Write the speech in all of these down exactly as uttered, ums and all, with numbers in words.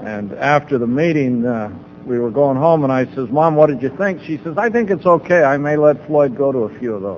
And after the meeting, uh, we were going home, and I says, Mom, what did you think? She says, I think it's okay. I may let Floyd go to a few of those.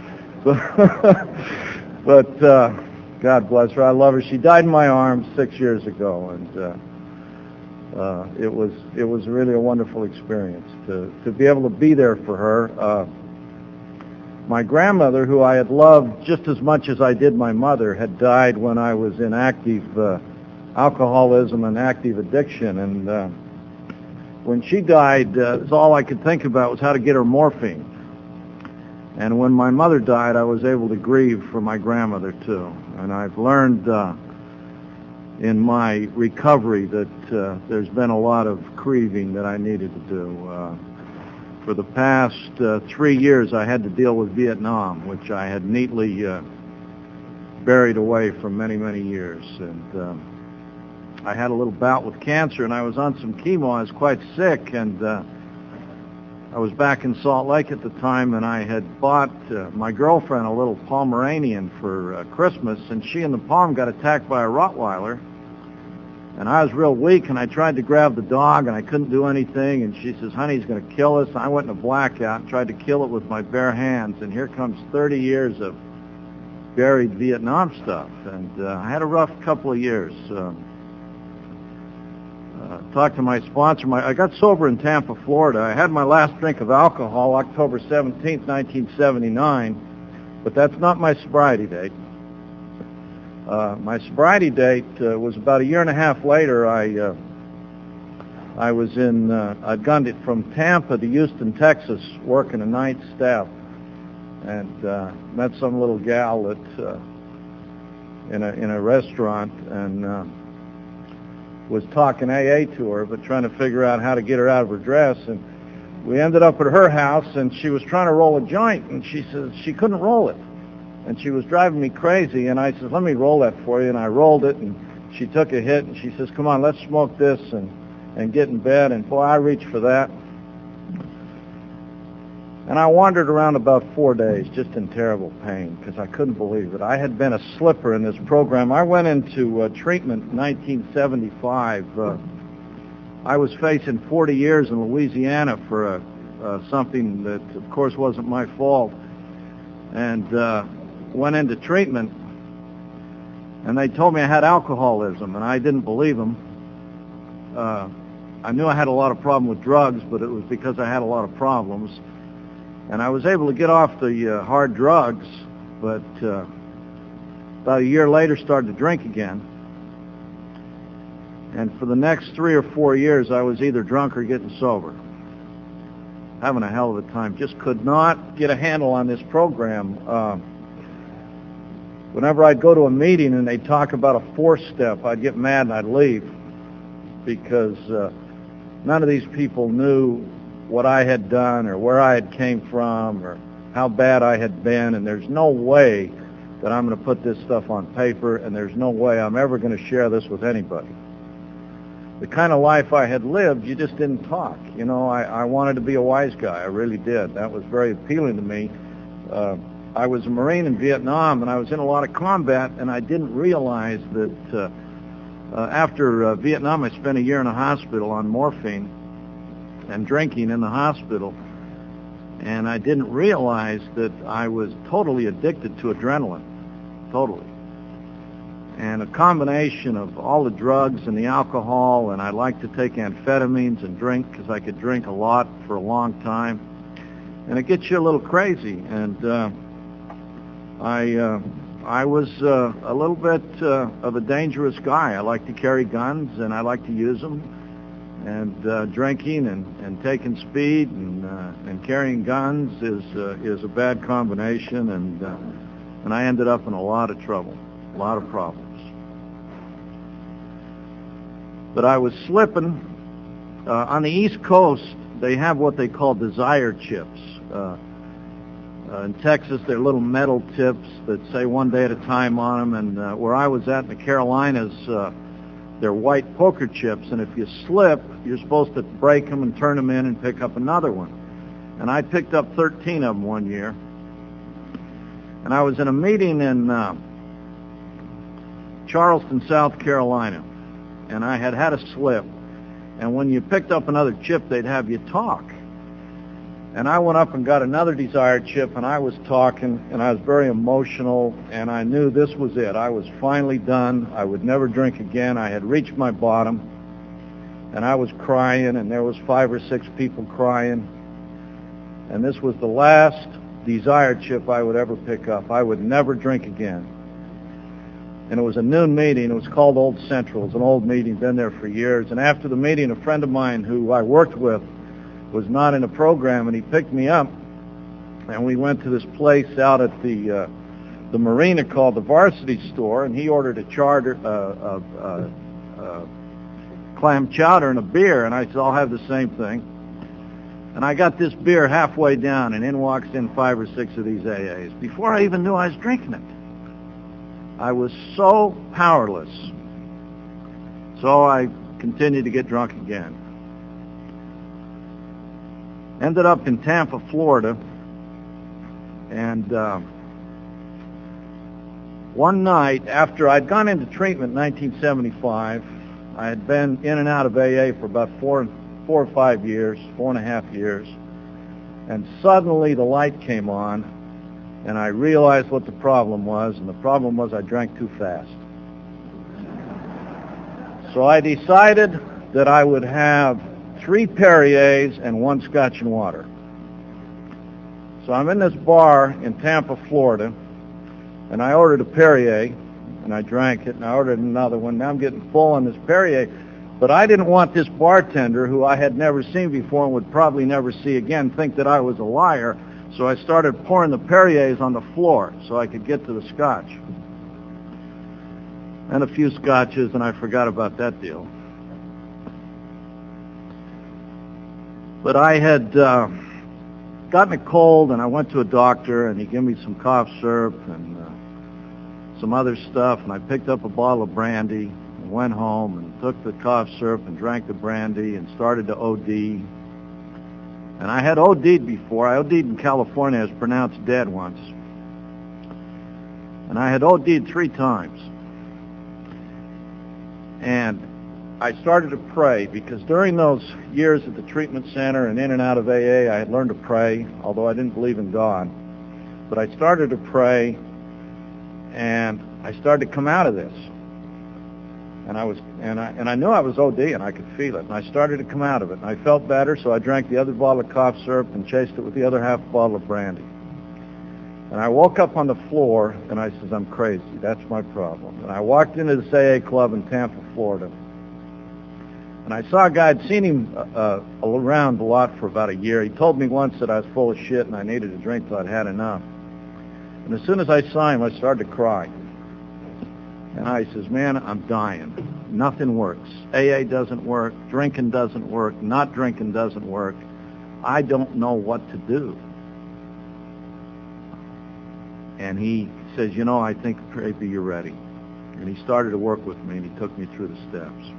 But uh, God bless her. I love her. She died in my arms six years ago, and uh, uh, it was it was really a wonderful experience to, to be able to be there for her. Uh, my grandmother, who I had loved just as much as I did my mother, had died when I was in active uh, alcoholism and active addiction, and uh, when she died, uh, all I could think about was how to get her morphine. And when my mother died, I was able to grieve for my grandmother, too. And I've learned uh, in my recovery that uh, there's been a lot of grieving that I needed to do. Uh, for the past uh, three years, I had to deal with Vietnam, which I had neatly uh, buried away for many, many years. And uh, I had a little bout with cancer, and I was on some chemo. I was quite sick, and uh, I was back in Salt Lake at the time, and I had bought uh, my girlfriend a little Pomeranian for uh, Christmas, and she and the Pom got attacked by a Rottweiler, and I was real weak, and I tried to grab the dog, and I couldn't do anything, and she says, honey, he's going to kill us. And I went in a blackout and tried to kill it with my bare hands, and here comes thirty years of buried Vietnam stuff, and uh, I had a rough couple of years. Uh, Uh, talked to my sponsor. My, I got sober in Tampa, Florida. I had my last drink of alcohol October seventeenth, nineteen seventy-nine, but that's not my sobriety date. Uh, my sobriety date uh, was about a year and a half later. I uh, I was in. Uh, I'd gone to, from Tampa to Houston, Texas, working a night staff, and uh, met some little gal that uh, in a in a restaurant, and Uh, was talking A A to her, but trying to figure out how to get her out of her dress. And we ended up at her house, and she was trying to roll a joint, and she says she couldn't roll it. And she was driving me crazy, and I said, let me roll that for you. And I rolled it, and she took a hit, and she says, come on, let's smoke this and, and get in bed. And boy, I reached for that. And I wandered around about four days just in terrible pain because I couldn't believe it. I had been a slipper in this program. I went into uh, treatment in nineteen seventy-five. Uh, I was facing forty years in Louisiana for uh, uh, something that, of course, wasn't my fault. And uh, went into treatment, and they told me I had alcoholism, and I didn't believe them. Uh, I knew I had a lot of problem with drugs, but it was because I had a lot of problems. And I was able to get off the uh, hard drugs, but uh, about a year later started to drink again. And for the next three or four years, I was either drunk or getting sober. Having a hell of a time. Just could not get a handle on this program. Uh, whenever I'd go to a meeting and they'd talk about a fourth step, I'd get mad and I'd leave because uh, none of these people knew what I had done or where I had came from or how bad I had been, and there's no way that I'm going to put this stuff on paper, and there's no way I'm ever going to share this with anybody. The kind of life I had lived, you just didn't talk. You know, I, I wanted to be a wise guy. I really did. That was very appealing to me. Uh, I was a Marine in Vietnam, and I was in a lot of combat, and I didn't realize that uh, uh, after uh, Vietnam, I spent a year in a hospital on morphine and drinking in the hospital, and I didn't realize that I was totally addicted to adrenaline, totally. And a combination of all the drugs and the alcohol, and I like to take amphetamines and drink because I could drink a lot for a long time, and it gets you a little crazy. And uh, I uh, I was uh, a little bit uh, of a dangerous guy. I like to carry guns, and I like to use them. And uh, drinking and, and taking speed and uh, and carrying guns is uh, is a bad combination, and uh, and I ended up in a lot of trouble, a lot of problems. But I was slipping. Uh, on the East Coast, they have what they call desire chips. Uh, uh, in Texas, they're little metal tips that say one day at a time on them, and uh, where I was at in the Carolinas, uh, they're white poker chips, and if you slip, you're supposed to break them and turn them in and pick up another one. And I picked up thirteen of them one year. And I was in a meeting in uh, Charleston, South Carolina, and I had had a slip. And when you picked up another chip, they'd have you talk. And I went up and got another desired chip, and I was talking, and I was very emotional, and I knew this was it. I was finally done. I would never drink again. I had reached my bottom, and I was crying, and there was five or six people crying. And this was the last desired chip I would ever pick up. I would never drink again. And it was a noon meeting. It was called Old Central. It was an old meeting, been there for years. And after the meeting, a friend of mine who I worked with was not in a program, and he picked me up, and we went to this place out at the uh, the marina called the Varsity Store, and he ordered a charter, uh, uh, uh, uh, clam chowder and a beer, and I said, I'll have the same thing. And I got this beer halfway down, and in walks in five or six of these A As before I even knew I was drinking it. I was so powerless. So I continued to get drunk again. Ended up in Tampa, Florida, and uh, one night after I'd gone into treatment in nineteen seventy-five, I had been in and out of A A for about four, four or five years, four and a half years, and suddenly the light came on, and I realized what the problem was, and the problem was I drank too fast. So I decided that I would have three Perriers and one Scotch and water. So I'm in this bar in Tampa, Florida, and I ordered a Perrier, and I drank it, and I ordered another one. Now I'm getting full on this Perrier, but I didn't want this bartender, who I had never seen before and would probably never see again, think that I was a liar, so I started pouring the Perriers on the floor so I could get to the Scotch. And a few Scotches, and I forgot about that deal. But I had uh, gotten a cold, and I went to a doctor, and he gave me some cough syrup and uh, some other stuff, and I picked up a bottle of brandy and went home and took the cough syrup and drank the brandy and started to O D. And I had O D'd before. I O D'd in California. I was pronounced dead once. And I had O D'd three times. And I started to pray, because during those years at the treatment center and in and out of A A, I had learned to pray, although I didn't believe in God. But I started to pray, and I started to come out of this. And I was, and I, and I knew I was O D, and I could feel it. And I started to come out of it, and I felt better, so I drank the other bottle of cough syrup and chased it with the other half bottle of brandy. And I woke up on the floor, and I says, I'm crazy. That's my problem. And I walked into this A A club in Tampa, Florida. And I saw a guy. I'd seen him uh, around a lot for about a year. He told me once that I was full of shit and I needed a drink till I'd had enough. And as soon as I saw him, I started to cry. And I says, man, I'm dying. Nothing works. A A doesn't work. Drinking doesn't work. Not drinking doesn't work. I don't know what to do. And he says, you know, I think maybe you're ready. And he started to work with me, and he took me through the steps.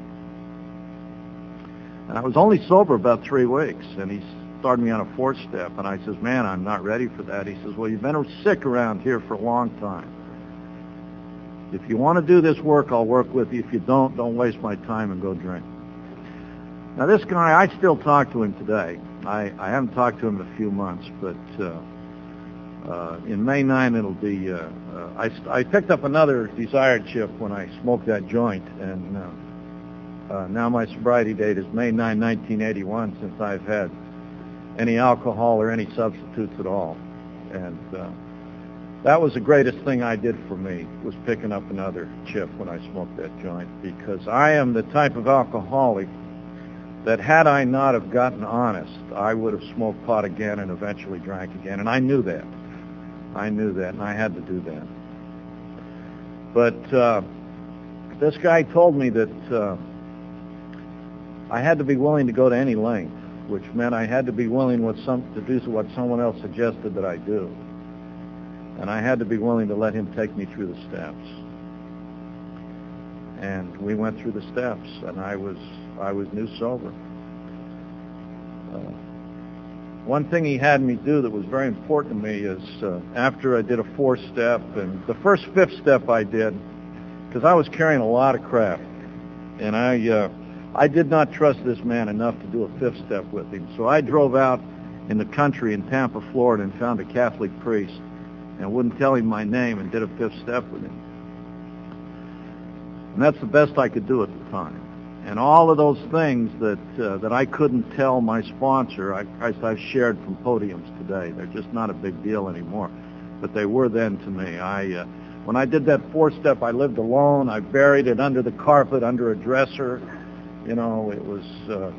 And I was only sober about three weeks, and he started me on a fourth step, and I says, man, I'm not ready for that. He says, well, you've been sick around here for a long time. If you want to do this work, I'll work with you. If you don't, don't waste my time and go drink. Now, this guy, I still talk to him today. I, I haven't talked to him in a few months, but uh, uh, in May ninth, it'll be, uh, uh, I, I picked up another desired chip when I smoked that joint, and uh, Uh, now my sobriety date is May ninth, nineteen eighty-one, since I've had any alcohol or any substitutes at all. And uh, that was the greatest thing I did for me, was picking up another chip when I smoked that joint, because I am the type of alcoholic that had I not have gotten honest, I would have smoked pot again and eventually drank again. And I knew that. I knew that, and I had to do that. But uh, this guy told me that uh, I had to be willing to go to any length, which meant I had to be willing with some, to do what someone else suggested that I do. And I had to be willing to let him take me through the steps. And we went through the steps, and I was I was new sober. Uh, one thing he had me do that was very important to me is uh, after I did a fourth step, and the first fifth step I did, because I was carrying a lot of crap. And I, uh, I did not trust this man enough to do a fifth step with him. So I drove out in the country in Tampa, Florida, and found a Catholic priest and wouldn't tell him my name and did a fifth step with him. And that's the best I could do at the time. And all of those things that uh, that I couldn't tell my sponsor, I, I've shared from podiums today. They're just not a big deal anymore, but they were then to me. I, uh, when I did that fourth step, I lived alone. I buried it under the carpet, under a dresser. You know, it was uh,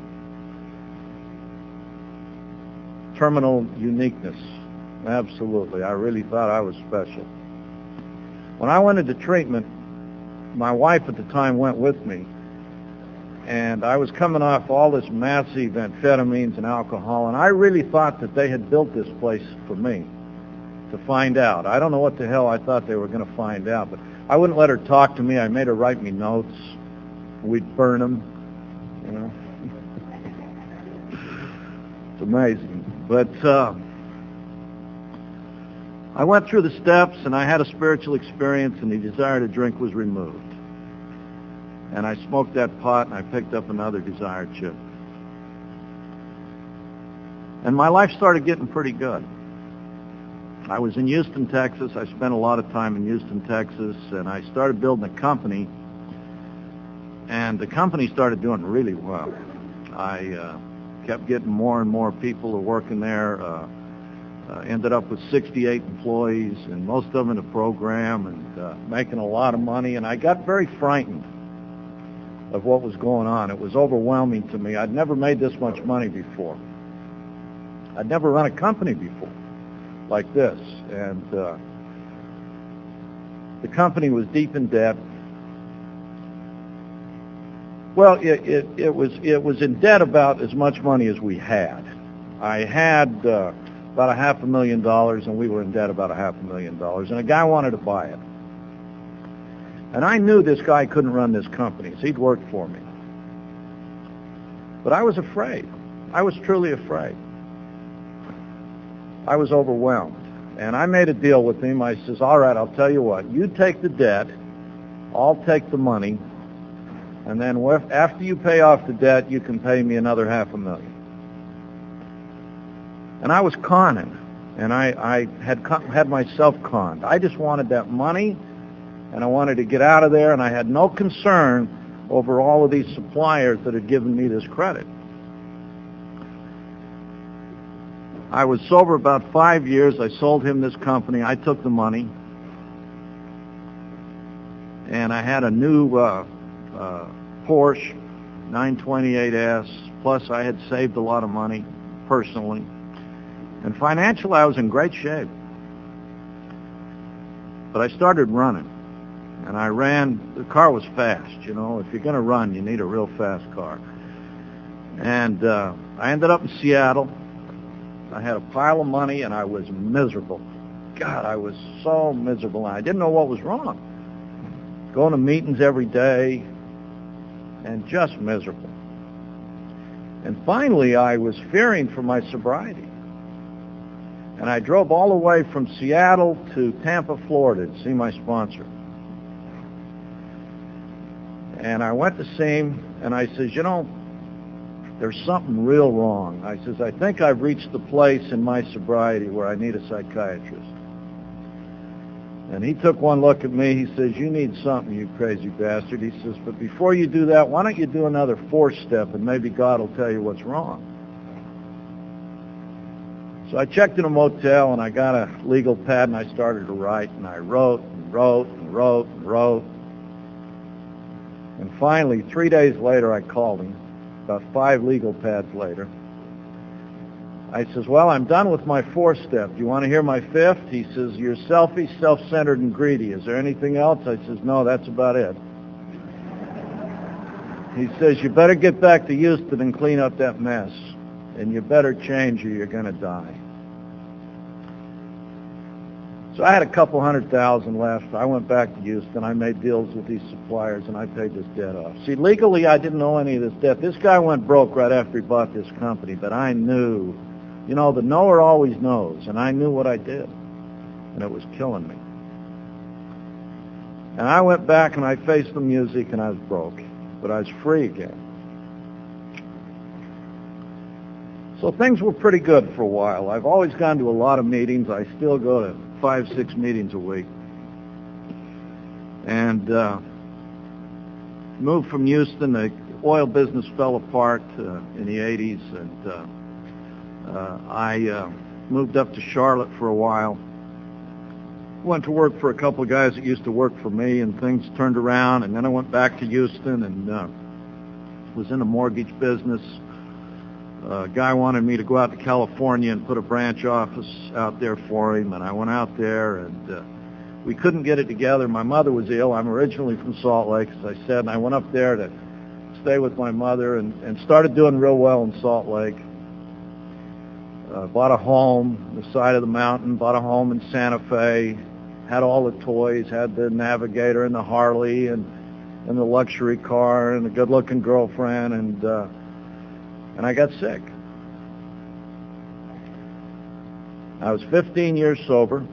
terminal uniqueness. Absolutely. I really thought I was special. When I went into treatment, my wife at the time went with me. And I was coming off all this massive amphetamines and alcohol, and I really thought that they had built this place for me to find out. I don't know what the hell I thought they were going to find out, but I wouldn't let her talk to me. I made her write me notes. We'd burn them, you know. It's amazing. But uh, I went through the steps, and I had a spiritual experience, and the desire to drink was removed. And I smoked that pot, and I picked up another desire chip. And my life started getting pretty good. I was in Houston, Texas. I spent a lot of time in Houston, Texas, and I started building a company. And the company started doing really well. I uh, kept getting more and more people who were working there. Uh, uh, ended up with sixty-eight employees, and most of them in the program, and uh, making a lot of money. And I got very frightened of what was going on. It was overwhelming to me. I'd never made this much money before. I'd never run a company before like this. And uh, the company was deep in debt. Well, it, it, it was it was in debt about as much money as we had. I had uh, about a half a million dollars, and we were in debt about a half a million dollars, and a guy wanted to buy it. And I knew this guy couldn't run this company, so he'd worked for me. But I was afraid. I was truly afraid. I was overwhelmed. And I made a deal with him. I says, all right, I'll tell you what. You take the debt. I'll take the money. And then after you pay off the debt, you can pay me another half a million. And I was conning. And I, I had, had myself conned. I just wanted that money. And I wanted to get out of there, and I had no concern over all of these suppliers that had given me this credit. I was sober about five years. I sold him this company. I took the money, and I had a new uh, uh, Porsche nine twenty-eight S, plus I had saved a lot of money personally. And financially, I was in great shape. But I started running. And I ran, the car was fast, you know. If you're going to run, you need a real fast car. And uh, I ended up in Seattle. I had a pile of money, and I was miserable. God, I was so miserable. I didn't know what was wrong. Going to meetings every day, and just miserable. And finally, I was fearing for my sobriety. And I drove all the way from Seattle to Tampa, Florida to see my sponsor. And I went to see him, and I says, you know, there's something real wrong. I says, I think I've reached the place in my sobriety where I need a psychiatrist. And he took one look at me. He says, you need something, you crazy bastard. He says, but before you do that, why don't you do another fourth step, and maybe God will tell you what's wrong. So I checked in a motel, and I got a legal pad, and I started to write, and I wrote and wrote and wrote and wrote. And finally, three days later, I called him, about five legal pads later. I says, well, I'm done with my fourth step. Do you want to hear my fifth? He says, you're selfish, self-centered, and greedy. Is there anything else? I says, no, that's about it. He says, you better get back to Houston and clean up that mess. And you better change or you're going to die. So I had a couple hundred thousand left. I went back to Houston. I made deals with these suppliers, and I paid this debt off. See, legally, I didn't owe any of this debt. This guy went broke right after he bought this company, but I knew. You know, the knower always knows, and I knew what I did, and it was killing me. And I went back, and I faced the music, and I was broke. but I was free again. So things were pretty good for a while. I've always gone to a lot of meetings. I still go to five, six meetings a week. And uh, moved from Houston. The oil business fell apart uh, in the eighties, and uh, uh, I uh, moved up to Charlotte for a while. Went to work for a couple of guys that used to work for me, and things turned around. And then I went back to Houston and uh, was in the mortgage business. A guy wanted me to go out to California and put a branch office out there for him, and I went out there, and uh, we couldn't get it together. My mother was ill. I'm originally from Salt Lake, as I said, and I went up there to stay with my mother and, and started doing real well in Salt Lake. Uh, bought a home on the side of the mountain, bought a home in Santa Fe, had all the toys, had the Navigator and the Harley and, and the luxury car and a good-looking girlfriend, and uh, and I got sick. I was fifteen years sober,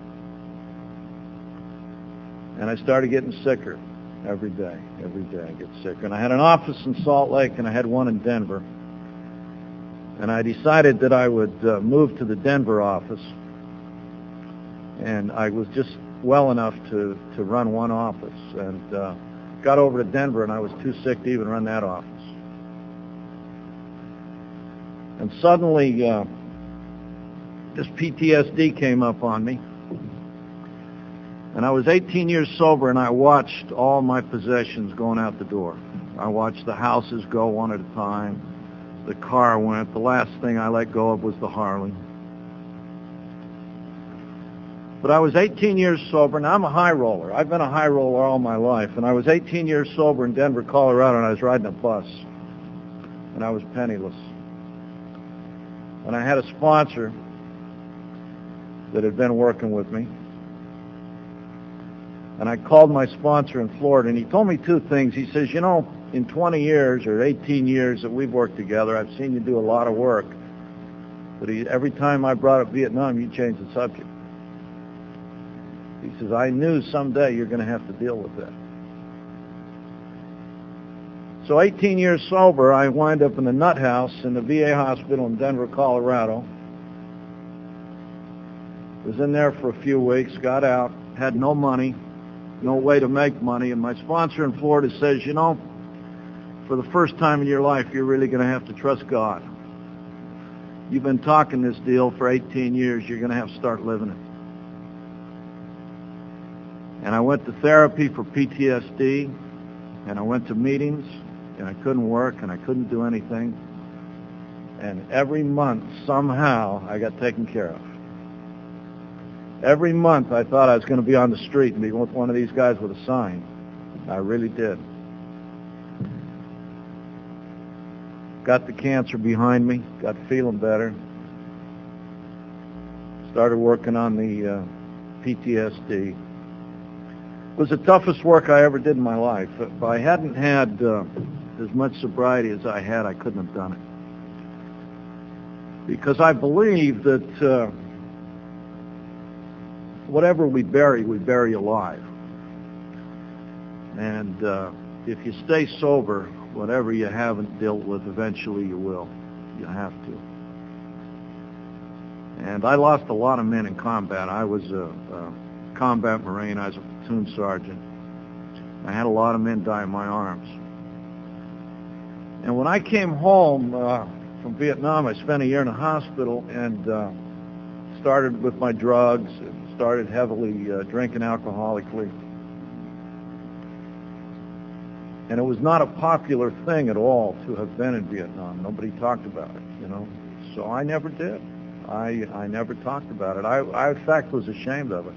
and I started getting sicker every day. Every day I get sicker. And I had an office in Salt Lake, and I had one in Denver. And I decided that I would uh, move to the Denver office. And I was just well enough to, to run one office. And uh, got over to Denver, and I was too sick to even run that office. And suddenly, uh, this P T S D came up on me. And I was eighteen years sober, and I watched all my possessions going out the door. I watched the houses go one at a time. The car went. The last thing I let go of was the Harley. But I was eighteen years sober. Now, I'm a high roller. I've been a high roller all my life. And I was eighteen years sober in Denver, Colorado, and I was riding a bus. And I was penniless. And I had a sponsor that had been working with me. And I called my sponsor in Florida, and he told me two things. He says, you know, in twenty years or eighteen years that we've worked together, I've seen you do a lot of work. But he, every time I brought up Vietnam, you changed the subject. He says, I knew someday you're going to have to deal with that. So eighteen years sober, I wind up in the nut house in the V A hospital in Denver, Colorado. Was in there for a few weeks, got out, had no money, no way to make money, and my sponsor in Florida says, you know, for the first time in your life, you're really going to have to trust God. You've been talking this deal for eighteen years, you're going to have to start living it. And I went to therapy for P T S D, and I went to meetings, and I couldn't work, and I couldn't do anything. And every month, somehow, I got taken care of. Every month, I thought I was going to be on the street and be with one of these guys with a sign. I really did. Got the cancer behind me, got feeling better. Started working on the uh, P T S D. It was the toughest work I ever did in my life. If I hadn't had uh, as much sobriety as I had, I couldn't have done it. Because I believe that uh, whatever we bury, we bury alive. And uh, if you stay sober, whatever you haven't dealt with, eventually you will. You have to. And I lost a lot of men in combat. I was a, a combat Marine. I was a platoon sergeant. I had a lot of men die in my arms. And when I came home uh, from Vietnam, I spent a year in a hospital and uh, started with my drugs, and started heavily uh, drinking alcoholically. And it was not a popular thing at all to have been in Vietnam. Nobody talked about it, you know. So I never did. I I never talked about it. I, I in fact, was ashamed of it.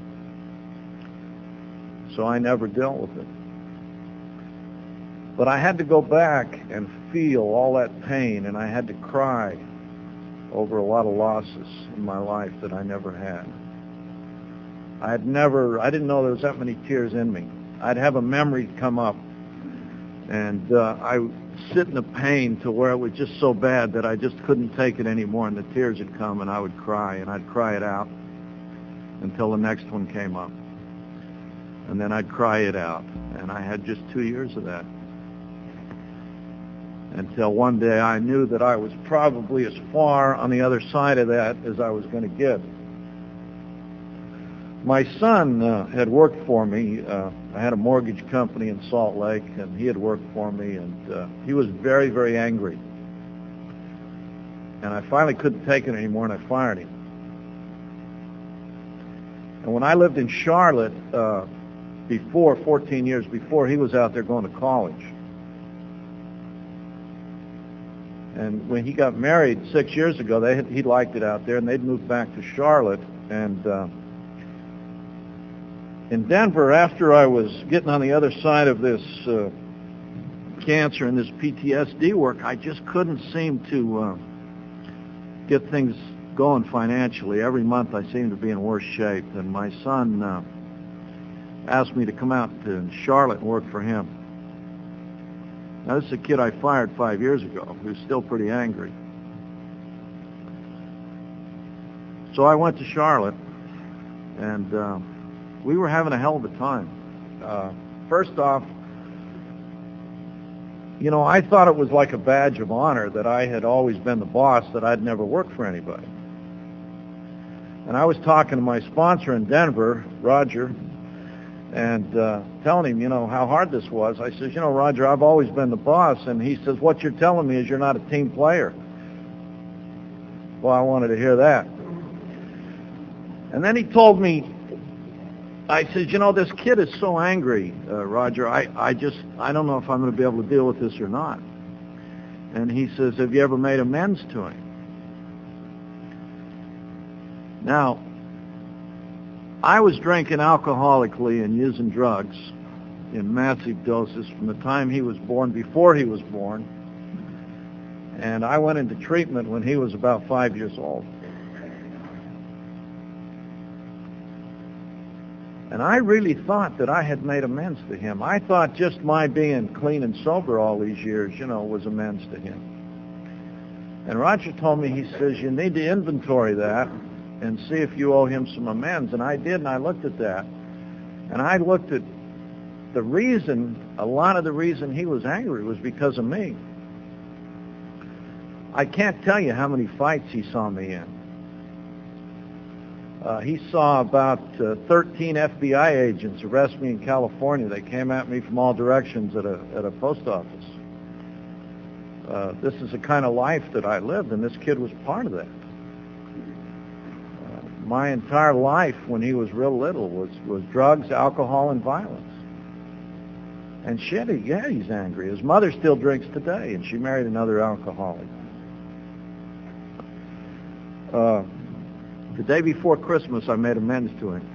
So I never dealt with it. But I had to go back and feel all that pain, and I had to cry over a lot of losses in my life that I never had. I had never, I didn't know there was that many tears in me. I'd have a memory come up, and uh, I would sit in the pain to where it was just so bad that I just couldn't take it anymore, and the tears would come, and I would cry, and I'd cry it out until the next one came up. And then I'd cry it out, and I had just two years of that. until one day I knew that I was probably as far on the other side of that as I was going to get. My son uh, had worked for me. Uh, I had a mortgage company in Salt Lake, and he had worked for me, and uh, he was very, very angry. And I finally couldn't take it anymore, and I fired him. And when I lived in Charlotte, uh, before, fourteen years before, he was out there going to college. And when he got married six years ago, they had, he liked it out there, and they'd moved back to Charlotte. And uh, in Denver, after I was getting on the other side of this uh, cancer and this P T S D work, I just couldn't seem to uh, get things going financially. Every month I seemed to be in worse shape, and my son uh, asked me to come out to Charlotte and work for him. Now, this is a kid I fired five years ago who's still pretty angry. So I went to Charlotte, and uh, we were having a hell of a time. Uh, first off, you know, I thought it was like a badge of honor that I had always been the boss, that I'd never worked for anybody. And I was talking to my sponsor in Denver, Roger, and uh, telling him, you know, how hard this was. I says, you know, Roger, I've always been the boss. And he says, what you're telling me is you're not a team player. Well, I wanted to hear that. And then he told me, I said, you know, this kid is so angry, uh, Roger, I, I just, I don't know if I'm going to be able to deal with this or not. And he says, have you ever made amends to him? Now, I was drinking alcoholically and using drugs in massive doses from the time he was born, before he was born. And I went into treatment when he was about five years old. And I really thought that I had made amends to him. I thought just my being clean and sober all these years, you know, was amends to him. And Roger told me, he says, you need to inventory that and see if you owe him some amends. And I did, and I looked at that. And I looked at the reason, a lot of the reason he was angry was because of me. I can't tell you how many fights he saw me in. Uh, he saw about uh, thirteen F B I agents arrest me in California. They came at me from all directions at a, at a post office. Uh, this is the kind of life that I lived, and this kid was part of that. My entire life when he was real little was, was drugs, alcohol, and violence. And shit, he, yeah, he's angry. His mother still drinks today, and she married another alcoholic. Uh, the day before Christmas, I made amends to him.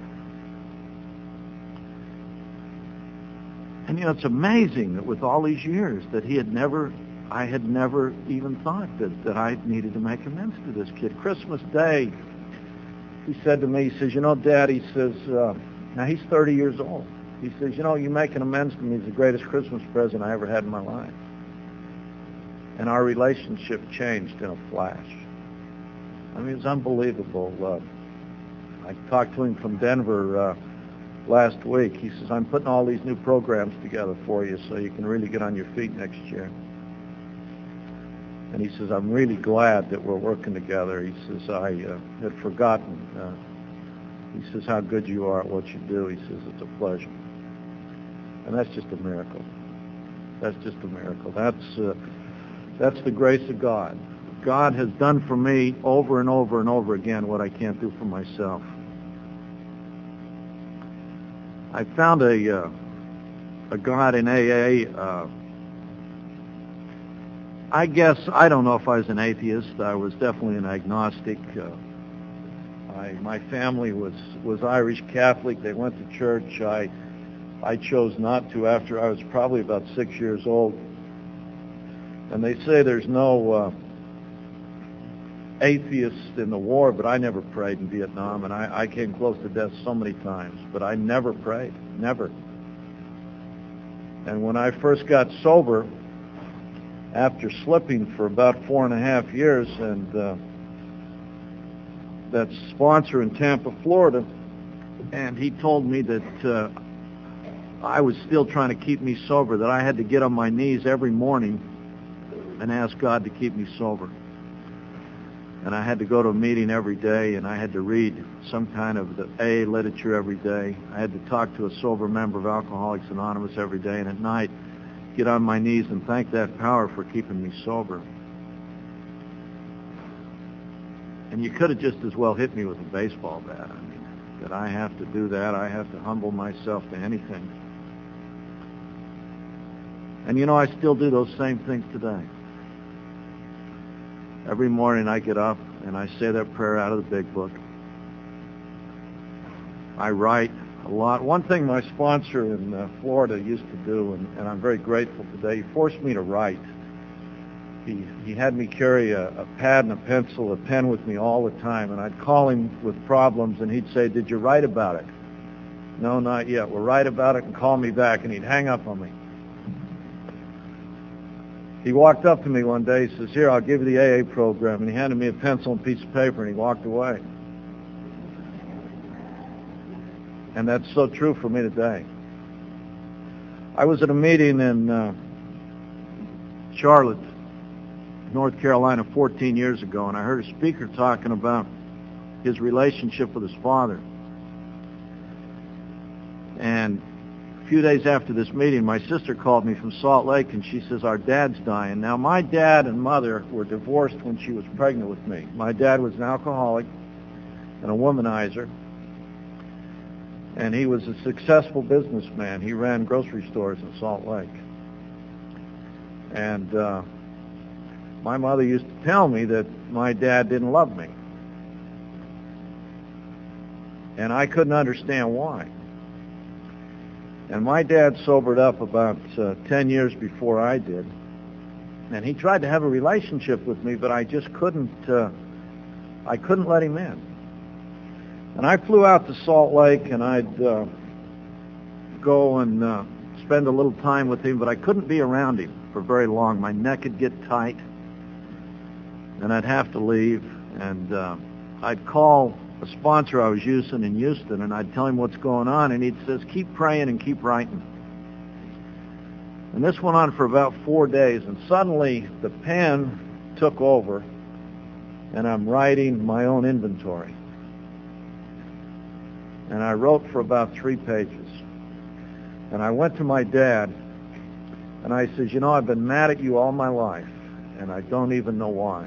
And, you know, it's amazing that with all these years that he had never, I had never even thought that, that I needed to make amends to this kid. Christmas Day, he said to me, he says, you know, Dad, he says, uh, now he's thirty years old. He says, you know, you making amends to me is the greatest Christmas present I ever had in my life. And our relationship changed in a flash. I mean, it was unbelievable. Uh, I talked to him from Denver uh, last week. He says, I'm putting all these new programs together for you so you can really get on your feet next year. And he says, I'm really glad that we're working together. He says, I uh, had forgotten. Uh, he says, how good you are at what you do. He says, it's a pleasure. And that's just a miracle. That's just a miracle. That's, uh, that's the grace of God. God has done for me over and over and over again what I can't do for myself. I found a, uh, a God in A A. Uh, I guess, I don't know if I was an atheist. I was definitely an agnostic. Uh, I, my family was, was Irish Catholic. They went to church. I, I chose not to after I was probably about six years old. And they say there's no uh, atheists in the war, but I never prayed in Vietnam, and I, I came close to death so many times, but I never prayed, never. And when I first got sober, after slipping for about four and a half years, and uh, that sponsor in Tampa, Florida, and he told me that uh, I was still trying to keep me sober, that I had to get on my knees every morning and ask God to keep me sober. And I had to go to a meeting every day, and I had to read some kind of the A A literature every day. I had to talk to a sober member of Alcoholics Anonymous every day, and at night get on my knees and thank that power for keeping me sober. And you could have just as well hit me with a baseball bat. I mean, that I have to do that. I have to humble myself to anything. And you know, I still do those same things today. Every morning I get up and I say that prayer out of the big book. I write a lot. One thing my sponsor in uh, Florida used to do, and, and I'm very grateful today, he forced me to write. He, he had me carry a, a pad and a pencil, a pen with me all the time, and I'd call him with problems, and he'd say, "Did you write about it?" "No, not yet." "Well, write about it and call me back," and he'd hang up on me. He walked up to me one day, he says, "Here, I'll give you the A A program," and he handed me a pencil and a piece of paper, and he walked away. And that's so true for me today. I was at a meeting in uh, Charlotte, North Carolina, fourteen years ago, and I heard a speaker talking about his relationship with his father. And a few days after this meeting, my sister called me from Salt Lake, and she says, "Our dad's dying." Now, my dad and mother were divorced when she was pregnant with me. My dad was an alcoholic and a womanizer, and he was a successful businessman. He ran grocery stores in Salt Lake. And uh, my mother used to tell me that my dad didn't love me. And I couldn't understand why. And my dad sobered up about uh, ten years before I did. And he tried to have a relationship with me, but I just couldn't, uh, I couldn't let him in. And I flew out to Salt Lake, and I'd uh, go and uh, spend a little time with him, but I couldn't be around him for very long. My neck would get tight, and I'd have to leave. And uh, I'd call a sponsor I was using in Houston, and I'd tell him what's going on, and he says, "Keep praying and keep writing." And this went on for about four days, and suddenly the pen took over, and I'm writing my own inventory. And I wrote for about three pages. And I went to my dad, and I says, "You know, I've been mad at you all my life, and I don't even know why."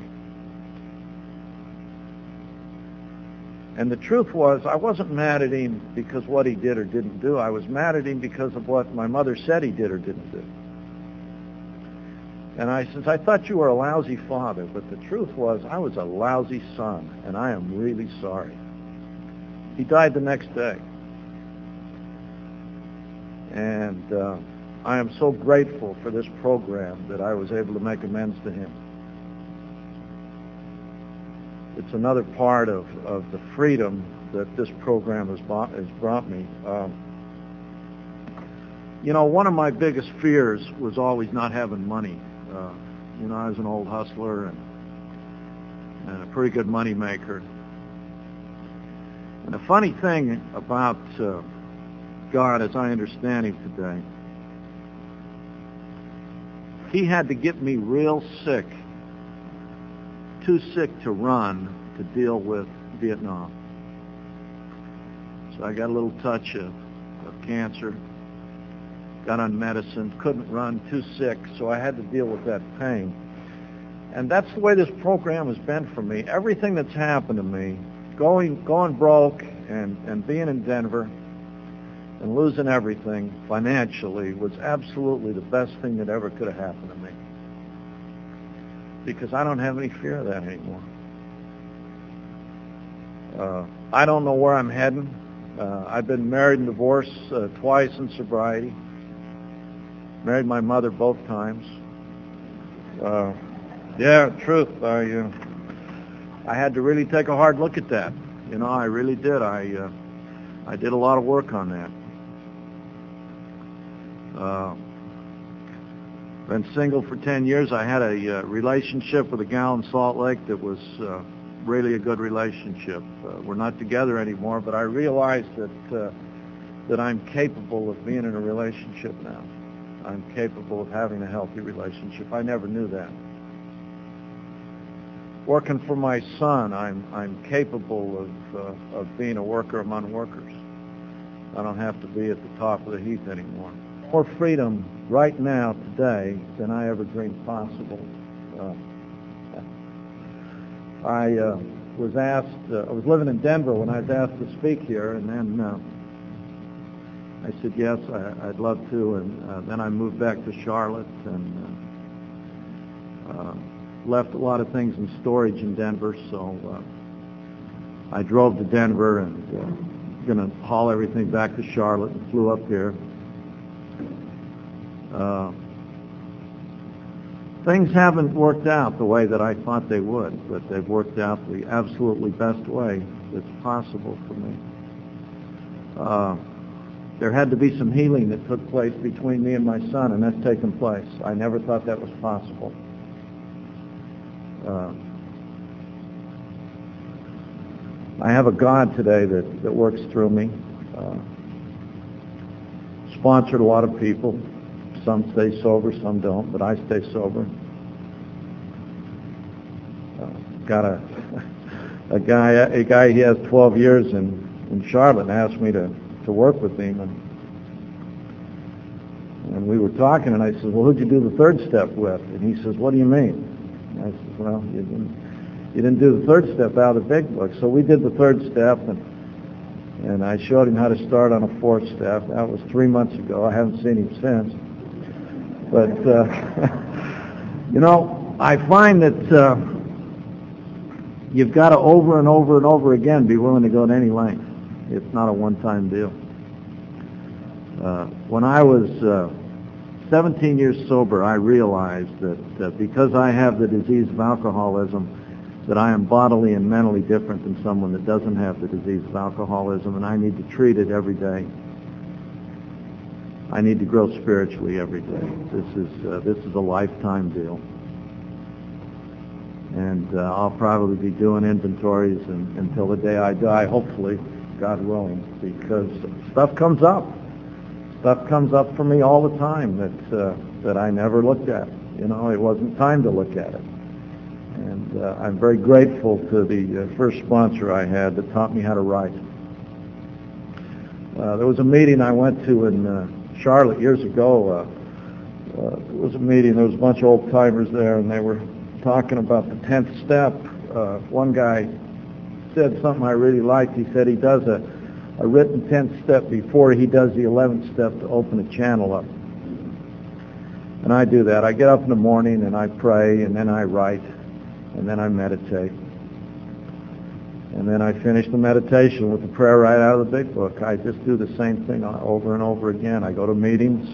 And the truth was, I wasn't mad at him because what he did or didn't do. I was mad at him because of what my mother said he did or didn't do. And I says, "I thought you were a lousy father," but the truth was, I was a lousy son, and I am really sorry. He died the next day. And uh, I am so grateful for this program that I was able to make amends to him. It's another part of, of the freedom that this program has brought, has brought me. Um, you know, one of my biggest fears was always not having money. Uh, you know, I was an old hustler and, and a pretty good money maker. And the funny thing about uh, God, as I understand him today, he had to get me real sick, too sick to run, to deal with Vietnam. So I got a little touch of, of cancer, got on medicine, couldn't run, too sick, so I had to deal with that pain. And that's the way this program has been for me. Everything that's happened to me, going going broke and, and being in Denver and losing everything financially was absolutely the best thing that ever could have happened to me. Because I don't have any fear of that anymore. Uh, I don't know where I'm heading. Uh, I've been married and divorced uh, twice in sobriety. Married my mother both times. Uh, yeah, truth. I uh, I had to really take a hard look at that. You know, I really did. I uh, I did a lot of work on that. Uh, been single for ten years. I had a uh, relationship with a gal in Salt Lake that was uh, really a good relationship. Uh, we're not together anymore, but I realized that uh, that I'm capable of being in a relationship now. I'm capable of having a healthy relationship. I never knew that. working for my son, I'm I'm capable of uh, of being a worker among workers. I don't have to be at the top of the heap anymore. More freedom right now, today, than I ever dreamed possible. Uh, I uh, was asked, uh, I was living in Denver when I was asked to speak here, and then uh, I said yes, I, I'd love to, and uh, then I moved back to Charlotte and uh, uh, left a lot of things in storage in Denver, so uh, I drove to Denver and uh, going to haul everything back to Charlotte and flew up here. Uh, things haven't worked out the way that I thought they would, but they've worked out the absolutely best way that's possible for me. Uh, there had to be some healing that took place between me and my son, and that's taken place. I never thought that was possible. Uh, I have a God today that, that works through me. Uh, sponsored a lot of people. Some stay sober, some don't, but I stay sober. Uh, got a a guy, a guy. He has twelve years in in Charlotte, and asked me to to work with him, and and we were talking, and I said, "Well, who'd you do the third step with?" And he says, "What do you mean?" And I said, "Well, you didn't you didn't do the third step out of the big book." So we did the third step, and and I showed him how to start on a fourth step. That was three months ago. I haven't seen him since. But, uh, you know, I find that uh, you've got to over and over and over again be willing to go to any length. It's not a one-time deal. Uh, when I was uh, seventeen years sober, I realized that uh, because I have the disease of alcoholism, that I am bodily and mentally different than someone that doesn't have the disease of alcoholism, and I need to treat it every day. I need to grow spiritually every day. This is uh, this is a lifetime deal, and uh, I'll probably be doing inventories in, until the day I die, hopefully, God willing, because stuff comes up. Stuff comes up for me all the time that uh, that I never looked at. You know, it wasn't time to look at it, and uh, I'm very grateful to the uh, first sponsor I had that taught me how to write. Uh, there was a meeting I went to in uh, Charlotte years ago. Uh, uh, it was a meeting. There was a bunch of old timers there, and they were talking about the tenth step. Uh, one guy said something I really liked. He said he does a, a written tenth step before he does the eleventh step to open a channel up. And I do that. I get up in the morning and I pray, and then I write, and then I meditate. And then I finish the meditation with the prayer right out of the big book. I just do the same thing over and over again. I go to meetings.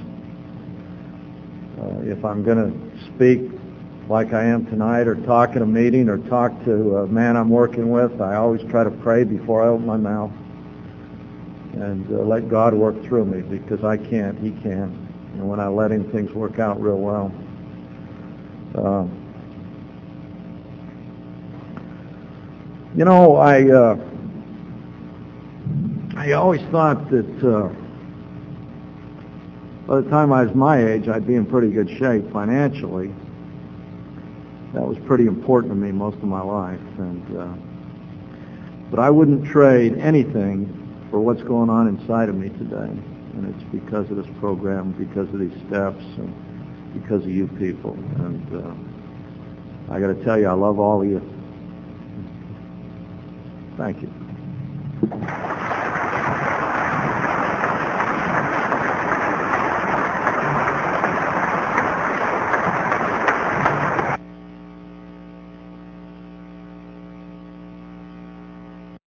Uh, if I'm going to speak like I am tonight, or talk at a meeting, or talk to a man I'm working with, I always try to pray before I open my mouth and uh, let God work through me, because I can't, He can. And when I let Him, things work out real well. Uh, You know, I uh, I always thought that uh, by the time I was my age, I'd be in pretty good shape financially. That was pretty important to me most of my life, and uh, but I wouldn't trade anything for what's going on inside of me today, and it's because of this program, because of these steps, and because of you people. And uh, I got to tell you, I love all of you. Thank you.